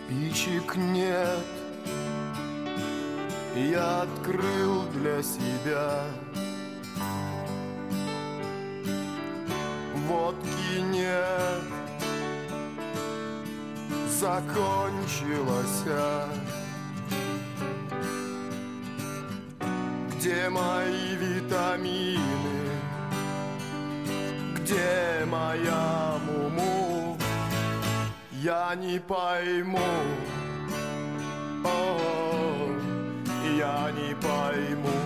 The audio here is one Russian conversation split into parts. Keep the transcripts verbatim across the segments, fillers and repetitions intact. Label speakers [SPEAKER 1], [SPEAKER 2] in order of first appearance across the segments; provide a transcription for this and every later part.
[SPEAKER 1] Спичек нет, я открыл для себя. Водки нет, закончилась. Где мои витамины? Где моя муму? Я не пойму, о, я не пойму,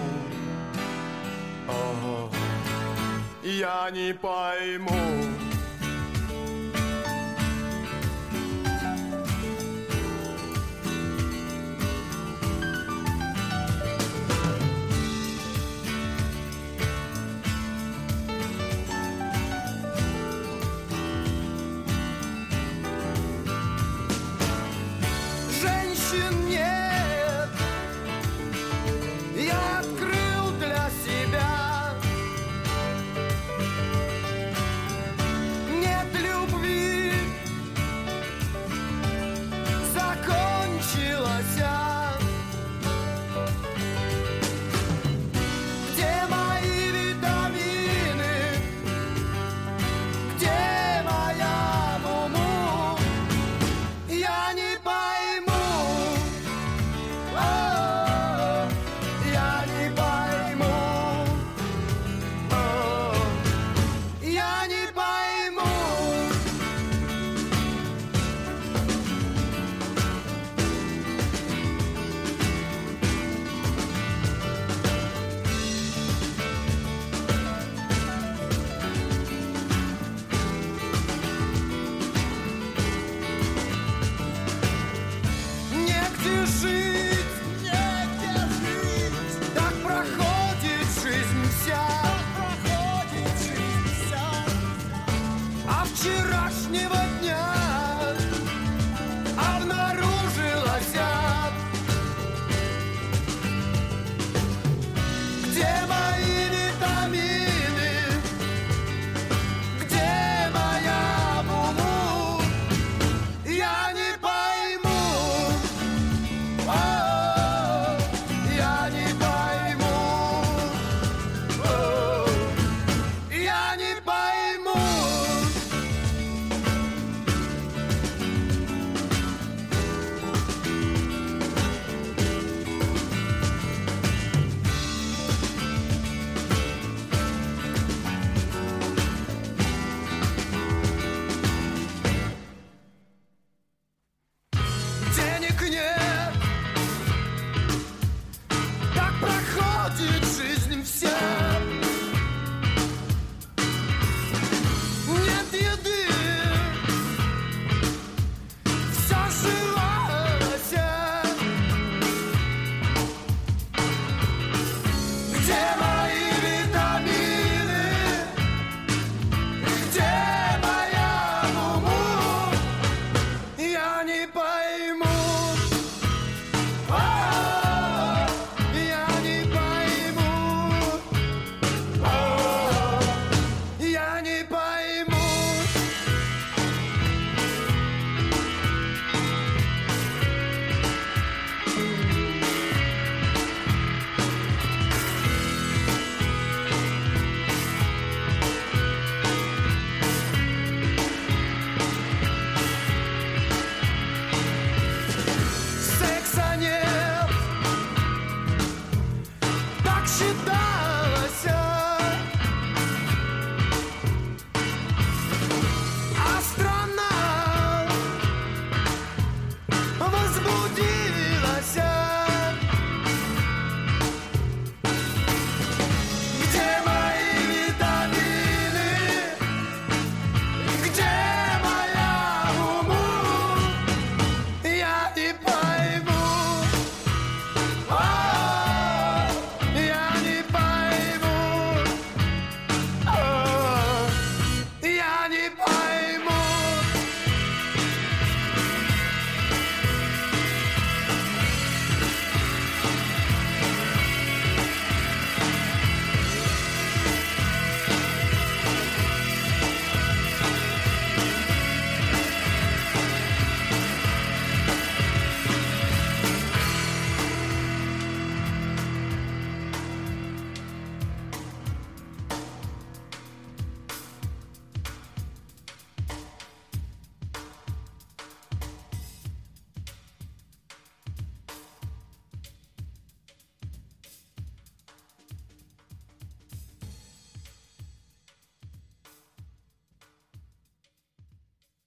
[SPEAKER 1] о, я не пойму. Нет, я открыл для себя. Нет любви, закончилась. Где мои витамины? Где моя муму? Я не пойму. Я не пойму, я не пойму. Негде жить. А вчерашнего дня обнаружилась. Где мои витамины? Где моя муму? Я не пойму, о, я не пойму, о, я не пойму.